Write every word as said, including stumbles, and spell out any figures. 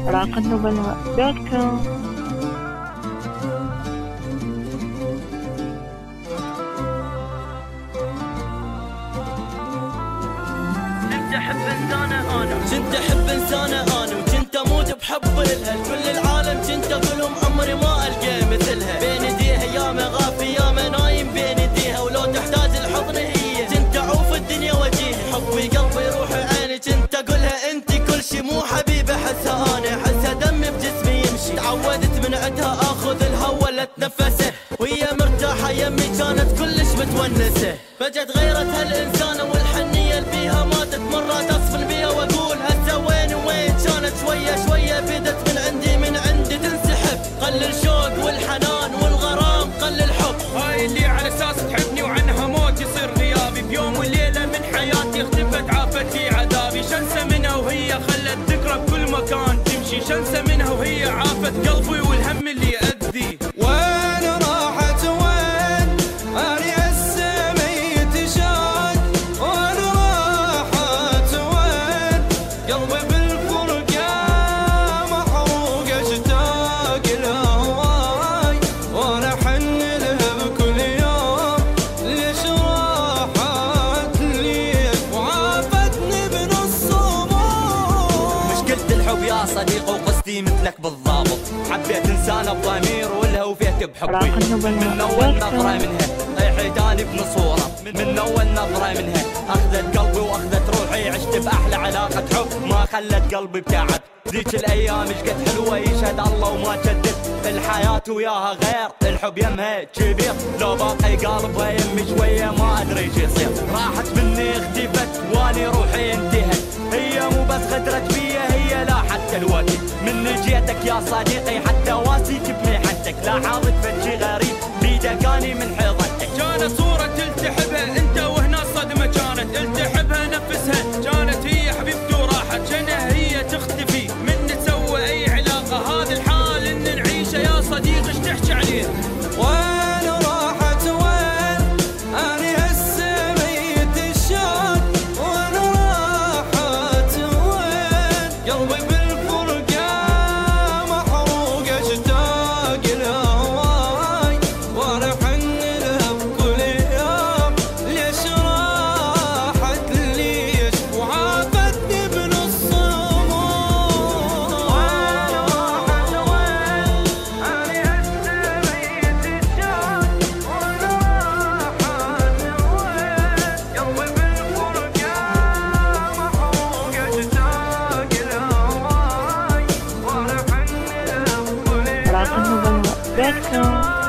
راق النبلاء دوت كوم. كنت احب انسانه انا كنت احب انسانه انا وكنت اموت بحب لها كل العالم كنت اقولهم عمري ما القى مثلها بين ايديها يا مغافي يا نايم بين ايديها ولو تحتاج الحضن هي كنت اعوف الدنيا وجيها حبي قلبي روحي عيني كنت اقولها انت كل شي مو حبيبه احسها انا احسها دمي بجسمي يمشي تعودت من عندها اخذ الهوا لتنفسه وهي مرتاحه يمي كانت كلش متونسه فجأة غيرت هالانسانه والحنيه اللي بيها ماتت مرات اصفن بيها واقول هسه وين وين كانت شويه شويه بدت من عندي من عندي تنسحب قل الشوق والحنان والغرام قل الحب هاي اللي على اساس تحبني وعنها موت يصير غيابي بيوم وليله من حياتي اختفت عافتي عذابي شنسه منها وهي خلت ذكرى بكل مكان تمشي شنسه منها وهي عافت قلبي والهم اللي يأذي وين راحت وين اني هسه ميت شاق وين راحت وين قلبي بالفرقه محروق اشتاق لهواي وانا احن لها بكل يوم ليش راحت ليش وعافتني بنص هموم مشكلة الحب يا صديق وقصدي مثلك بالضابط حبيت انسانة بضمير ولها وفيت بحبي من اول نظرة منها طيحتاني بنصورة من اول نظرة منها اخذت قلبي واخذت روحي عشت باحلى علاقة حب ما خلت قلبي بتعب ذيك الايام ايش قد حلوة يشهد الله وما جدد الحياة وياها غير الحب يمها كبير لو باقي قلبها يمي شوية ما ادري ايش يصير راحت مني اختفت واني روحي انتهت هي مو بس غدرت بيا هي لا حتى الوقت من جيتك يا صديقي حتى واسيك بميحتك لا حاضت فتشي غريب بيدكاني من حيضتك كانت صورة تلتحبها انت وهنا الصدمة كانت التحبها نفسها كانت هي حبيبتي وراحت جنها هي تختفي من نسوي اي علاقة هذا الحال ان نعيشه يا صديق ايش تحكي عليه وين راحت وين اني هسه ميت الشوق وين راحت وين قلبي بالفرقه محروق اشتاق لهواي وانا احن لها بكل يوم ليش راحت ليش وعافتني بنص هموم وين راحت وين اني هسه ميت الشوق وين راحت وين قلبي بالفرقه محروق اشتاق لهواي وانا احن لها بكل راق النبلاء دوت كوم.